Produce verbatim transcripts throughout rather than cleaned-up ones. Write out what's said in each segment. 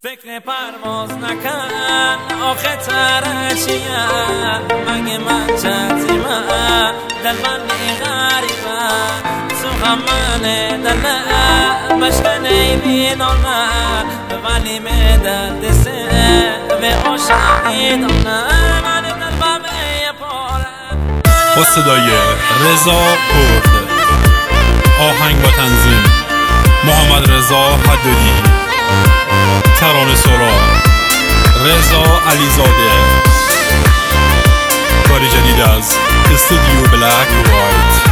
فکر پرواز نکن آخه ترشیه مگه من چتیمه دل من غریبه سوخم من دل بشکنه بینانه ولی می درد سه به عاشقی دانه من دل بمه پاره با صدای رضا کرد، آهنگ و تنظیم محمد رضا حدادی، ترانه سرا رضا علیزاده، کاری جدید از استودیو بلک وایت.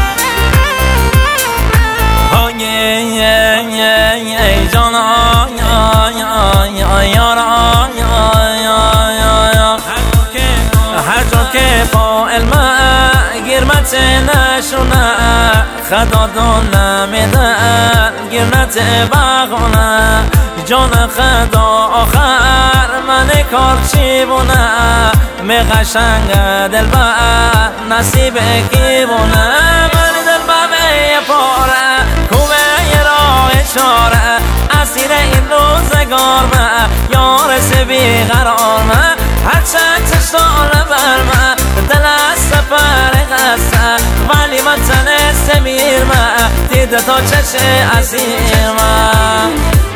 ای جانا یا یا یا یارا یا یا یا یا هر جا که با علم گرمت نشونه خدا دون نمیدن گرمت بغونه جان خدا آخر من کار چی بونه می قشنگ دل با نصیب کی بونه من دل با می پاره کومه یه راه چاره اسیر این روزگار من یار سبی قرار من هر چند تشتال بر من دل از سفر قصه ولی من تنست میر من دیده تا چش اسیر من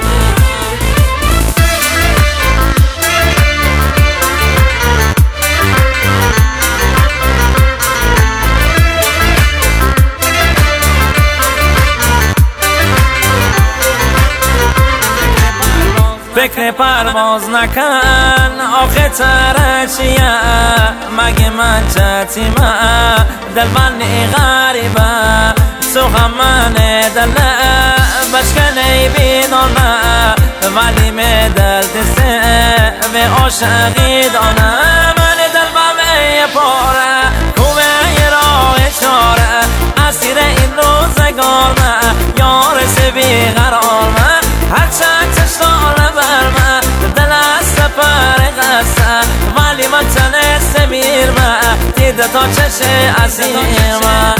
فکر پرواز نکن آخه ترشیه مگه من چتیمه دل من غریبه سوخم من دل بشکنه بینانه ولی می درد سه به عاشقی دانه من دل بمه پاره کومه یه راه چاره اسیر این روزگار من یار سبی قرار من هر چند تشتال بر من دل از سفر قصه ولی من تنست میر من دیده تا چش اسیر من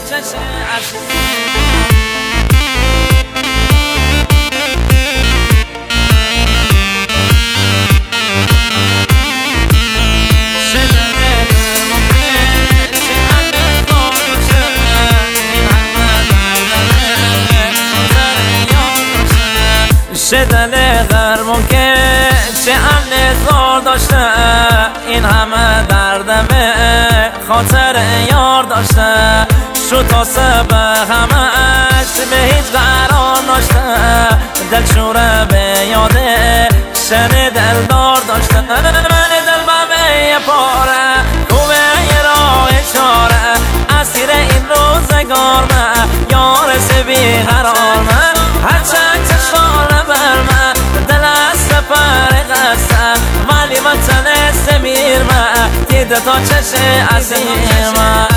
چه دل غرمون که چه امن زار داشته این همه دردمه خاطر یار داشته شو تا سبه همش به هیچ قرار ناشته دل شوره به یاده شن دل دار داشته من دل بمه پاره کومه یه راه چاره اسیر این روزگار من یار سبی قرار من هر چند تشتال بر من دل از سفر قصه ولی من تنست میر من دیده تا چش اسیر من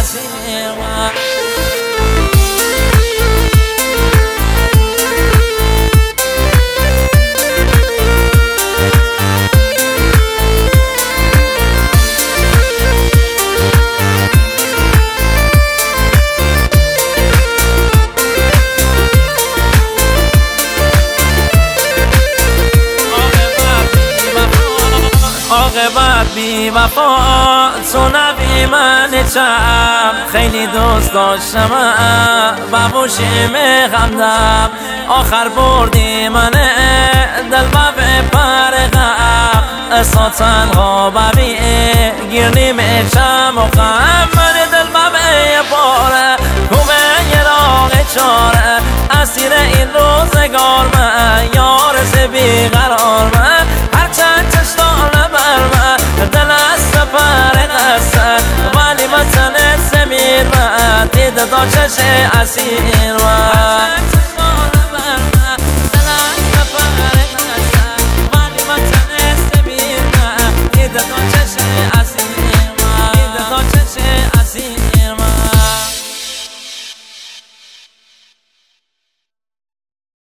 عاقبت بی وفا تو نبی من چم خیلی دوست داشتم ببوشی میخندم آخر بردی من دل به پرغم اساتن غابی گیرنی میشم و غم من دل به پاره کومه یه راه چاره اسیر این روزگار من یار سبی قرار من هر چند تشتال بر من دل از سفر قصه ولی من تنست میر من دیده تا چش اسیر من